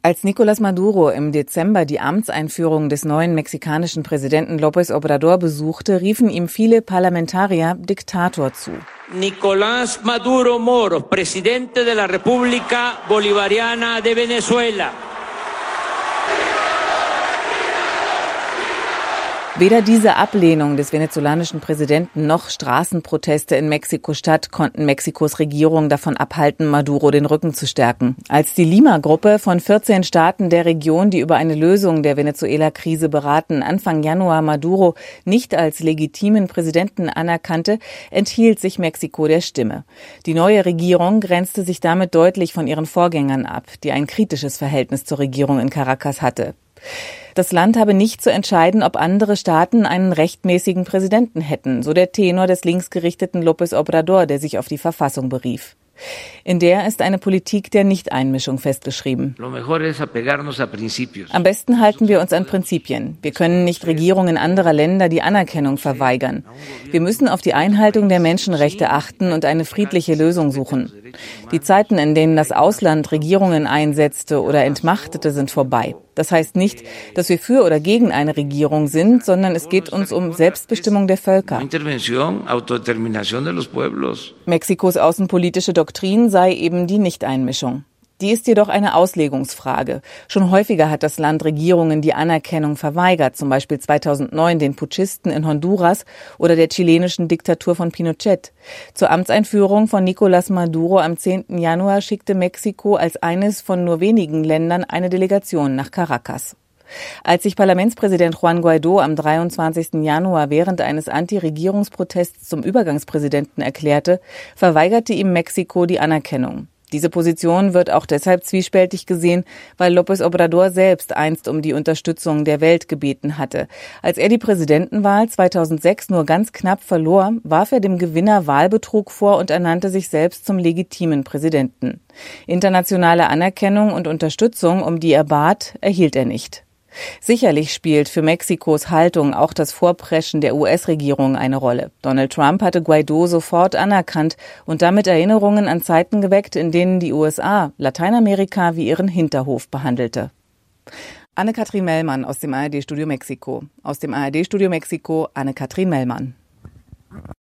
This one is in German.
Als Nicolás Maduro im Dezember die Amtseinführung des neuen mexikanischen Präsidenten López Obrador besuchte, riefen ihm viele Parlamentarier Diktator zu. Nicolás Maduro Moros, Presidente de la República Bolivariana de Venezuela. Weder diese Ablehnung des venezolanischen Präsidenten noch Straßenproteste in Mexiko-Stadt konnten Mexikos Regierung davon abhalten, Maduro den Rücken zu stärken. Als die Lima-Gruppe von 14 Staaten der Region, die über eine Lösung der Venezuela-Krise beraten, Anfang Januar Maduro nicht als legitimen Präsidenten anerkannte, enthielt sich Mexiko der Stimme. Die neue Regierung grenzte sich damit deutlich von ihren Vorgängern ab, die ein kritisches Verhältnis zur Regierung in Caracas hatte. Das Land habe nicht zu entscheiden, ob andere Staaten einen rechtmäßigen Präsidenten hätten, so der Tenor des linksgerichteten López Obrador, der sich auf die Verfassung berief. In der ist eine Politik der Nichteinmischung festgeschrieben. Am besten halten wir uns an Prinzipien. Wir können nicht Regierungen anderer Länder die Anerkennung verweigern. Wir müssen auf die Einhaltung der Menschenrechte achten und eine friedliche Lösung suchen. Die Zeiten, in denen das Ausland Regierungen einsetzte oder entmachtete, sind vorbei. Das heißt nicht, dass wir für oder gegen eine Regierung sind, sondern es geht uns um Selbstbestimmung der Völker. Mexikos außenpolitische Doktrin sei eben die Nichteinmischung. Die ist jedoch eine Auslegungsfrage. Schon häufiger hat das Land Regierungen die Anerkennung verweigert, zum Beispiel 2009 den Putschisten in Honduras oder der chilenischen Diktatur von Pinochet. Zur Amtseinführung von Nicolás Maduro am 10. Januar schickte Mexiko als eines von nur wenigen Ländern eine Delegation nach Caracas. Als sich Parlamentspräsident Juan Guaidó am 23. Januar während eines Anti-Regierungsprotests zum Übergangspräsidenten erklärte, verweigerte ihm Mexiko die Anerkennung. Diese Position wird auch deshalb zwiespältig gesehen, weil López Obrador selbst einst um die Unterstützung der Welt gebeten hatte. Als er die Präsidentenwahl 2006 nur ganz knapp verlor, warf er dem Gewinner Wahlbetrug vor und ernannte sich selbst zum legitimen Präsidenten. Internationale Anerkennung und Unterstützung, um die er bat, erhielt er nicht. Sicherlich spielt für Mexikos Haltung auch das Vorpreschen der US-Regierung eine Rolle. Donald Trump hatte Guaidó sofort anerkannt und damit Erinnerungen an Zeiten geweckt, in denen die USA Lateinamerika wie ihren Hinterhof behandelte. Anne-Kathrin Mellmann aus dem ARD-Studio Mexiko. Aus dem ARD-Studio Mexiko, Anne-Kathrin Mellmann.